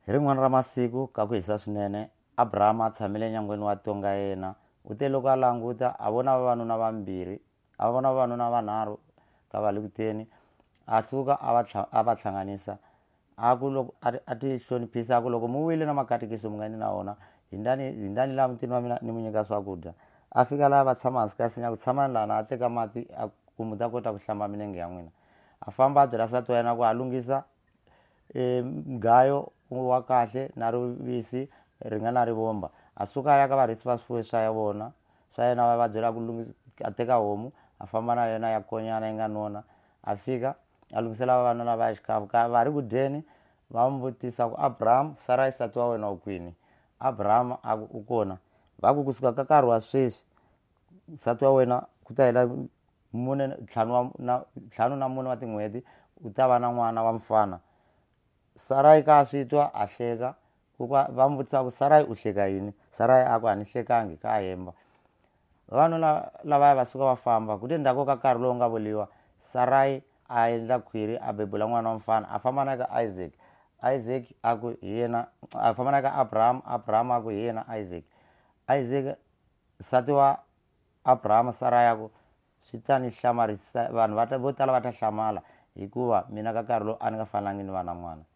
rin'wana ra masiku ka ku hisa swinene Abraham a tshamile enyangweni wa tonga yena u te loko a languta a vona vavanuna vambirhi a vona vavanuna vanharhu ka va le kuteni a hluka a va hlanganisa a ku loko a ti hloniphisa a ku loko mu wile na makatekisi mu nga ni na wona hi ndani laha mutini wa mina ni mu nyika swakudya a fika laha va tshama hansi ka sinya ku tshama ni lana a teka mati ku mu ta kota ku hlamba milenge ya n'wina a famba a byela nsati wa yena ku a lunghisa mugayo wa kahle na rivisi ri nga na rivomba a suka a ya ka varisi va swifuwo swa vona swa yena va byela ku lunghisa a teka homu a famba na yena ya konyana yi nga nona a fika a lunghisela vavanuna va ya xikafu ka va ri ku dyeni va n'wi vutisa ku Abraham Sarai nsati wa wena u kwini Abraham a ku u kona va ku kusuka ka nkarhi wa sweswi nsati wa wena ku ta hela ntlhanu na mune wa tin'hweti u ta va na n'wana wa mfana Sarai ka swi twa a hleka va n'wi vutisa ku Sarai u hleka yini Sarai a ku a ni hlekangi ka hemba vavanuna lavaya va suka va famba ku te ndzhaku ka nkarhi lowu nga vuriwa Sarai a endla khwiri a bebula n'wana wa mfana a famba na ka Isaac a ku hi yena a famba na ka Abraham a ku hi yena Isaac nsati wa Abraham Sarai a ku swi ta ni hlamarisa vanhu vo tala va ta hlamala hikuva mina ka nkarhi lowu a ni nga fanelangi ni va na n'wana